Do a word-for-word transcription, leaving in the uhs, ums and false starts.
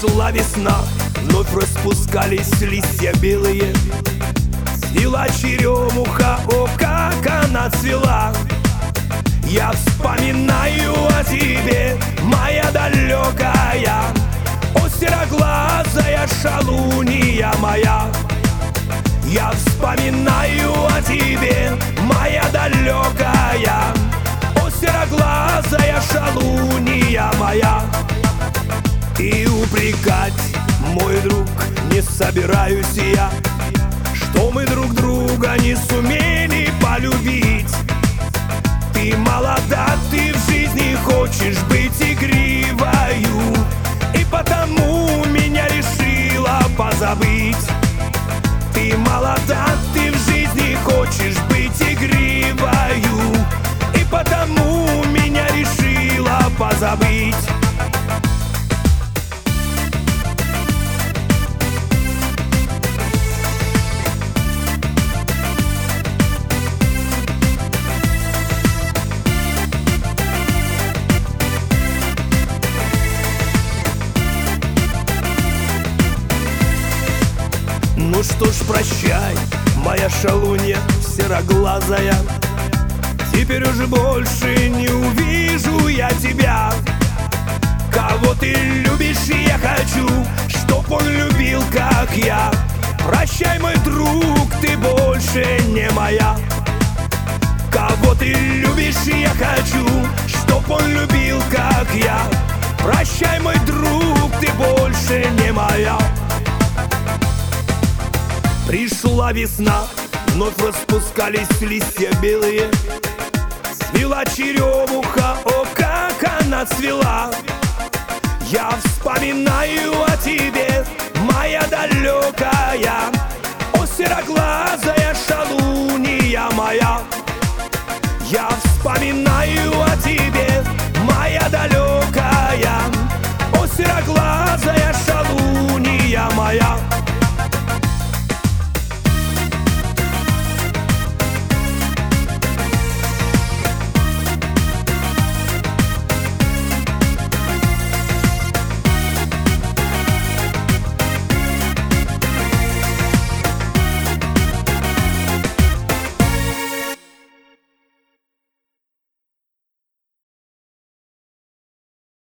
Пришла весна, вновь распускались листья белые. Цвела черемуха, о, как она цвела. Я вспоминаю о тебе, моя далекая, о, сероглазая шалунья моя. Я вспоминаю о тебе, моя далекая, о, сероглазая шалунья моя. И упрекать, мой друг, не собираюсь я, что мы друг друга не сумели полюбить. Ты молода, ты в жизни хочешь быть игривою, и потому меня решила позабыть. Ты молода, ты в жизни хочешь быть игривою, и потому меня решила позабыть. Ну что ж, прощай, моя шалунья сероглазая, теперь уже больше не увижу я тебя. Кого ты любишь, я хочу, чтоб он любил, как я. Прощай, мой друг, ты больше не моя. Кого ты любишь, я хочу, чтоб он любил, как я. Прощай, мой друг, ты больше не моя. Пришла весна, вновь распускались листья белые. Цвела черемуха, о, как она цвела. Я вспоминаю о тебе, моя далекая, о, сероглазая шалунья моя. Я вспоминаю о тебе, моя далекая, о, сероглазая шалунья моя.